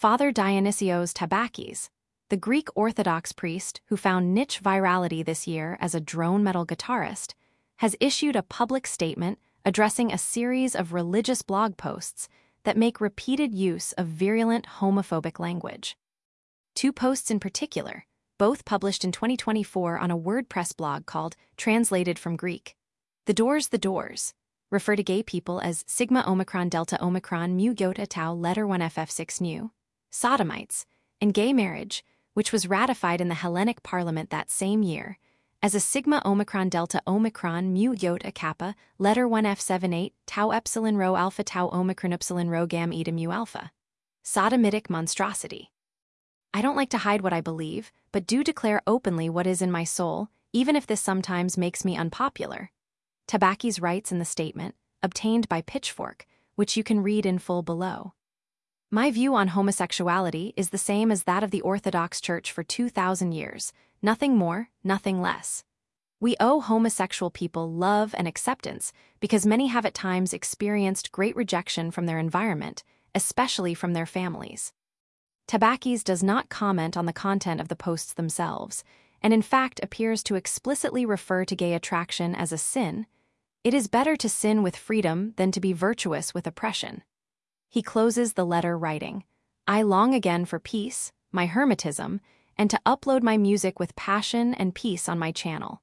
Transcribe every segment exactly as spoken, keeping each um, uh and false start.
Father Dionysios Tabakis, the Greek Orthodox priest who found niche virality this year as a drone metal guitarist, has issued a public statement addressing a series of religious blog posts that make repeated use of virulent homophobic language. Two posts in particular, both published in twenty twenty-four on a WordPress blog called Translated from Greek. The Doors The Doors refer to gay people as Sigma Omicron Delta Omicron Mu Iota Tau Letter one F F six Nu, sodomites, and gay marriage, which was ratified in the Hellenic Parliament that same year, as a Sigma Omicron Delta Omicron Mu Iota Kappa Letter one F seven eight Tau Epsilon Rho Alpha Tau Omicron Epsilon Rho Gam Eta Mu Alpha. Sodomitic monstrosity. I don't like to hide what I believe, but do declare openly what is in my soul, even if this sometimes makes me unpopular. Tabakis writes in the statement, obtained by Pitchfork, which you can read in full below. My view on homosexuality is the same as that of the Orthodox Church for two thousand years, nothing more, nothing less. We owe homosexual people love and acceptance because many have at times experienced great rejection from their environment, especially from their families. Tabakis does not comment on the content of the posts themselves, and in fact appears to explicitly refer to gay attraction as a sin. It is better to sin with freedom than to be virtuous with oppression. He closes the letter writing, I long again for peace, my hermetism, and to upload my music with passion and peace on my channel.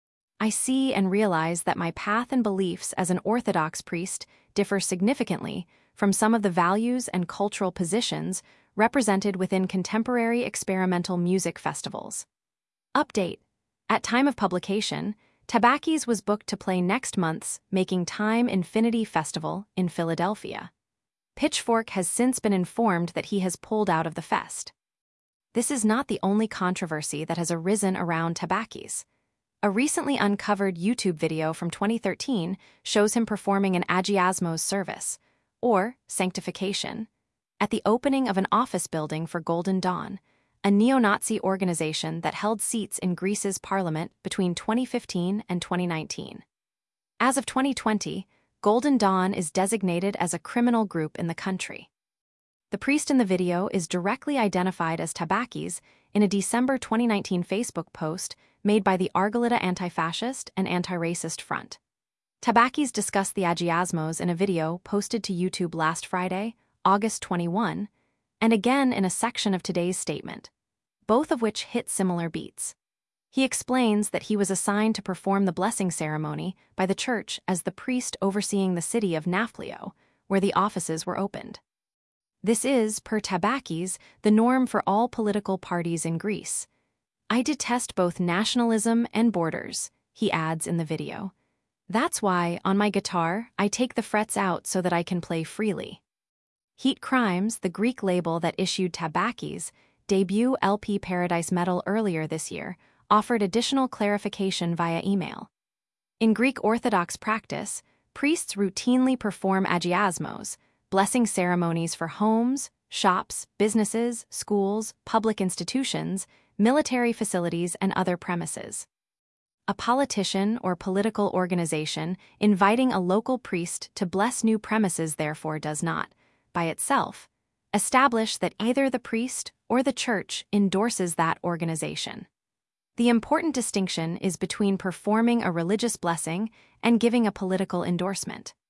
I see and realize that my path and beliefs as an Orthodox priest differ significantly from some of the values and cultural positions represented within contemporary experimental music festivals. Update. At time of publication, Tabakis was booked to play next month's Making Time Infinity Festival in Philadelphia. Pitchfork has since been informed that he has pulled out of the fest. This is not the only controversy that has arisen around Tabakis. A recently uncovered YouTube video from twenty thirteen shows him performing an Agiasmos service, or sanctification, at the opening of an office building for Golden Dawn, a neo-Nazi organization that held seats in Greece's parliament between twenty fifteen and twenty nineteen. As of twenty twenty, Golden Dawn is designated as a criminal group in the country. The priest in the video is directly identified as Tabakis in a December twenty nineteen Facebook post made by the Argolida Anti-Fascist and Anti-Racist Front. Tabakis discussed the Agiasmos in a video posted to YouTube last Friday, August twenty-first, and again in a section of today's statement, both of which hit similar beats. He explains that he was assigned to perform the blessing ceremony by the church as the priest overseeing the city of Nafplio, where the offices were opened. This is, per Tabakis, the norm for all political parties in Greece. I detest both nationalism and borders, he adds in the video. That's why, on my guitar, I take the frets out so that I can play freely. Heat Crimes, the Greek label that issued Tabakis' debut L P Paradise Metal earlier this year, offered additional clarification via email. In Greek Orthodox practice, priests routinely perform agiasmos, blessing ceremonies for homes, shops, businesses, schools, public institutions, military facilities, and other premises. A politician or political organization inviting a local priest to bless new premises therefore does not, by itself, establish that either the priest or the church endorses that organization. The important distinction is between performing a religious blessing and giving a political endorsement.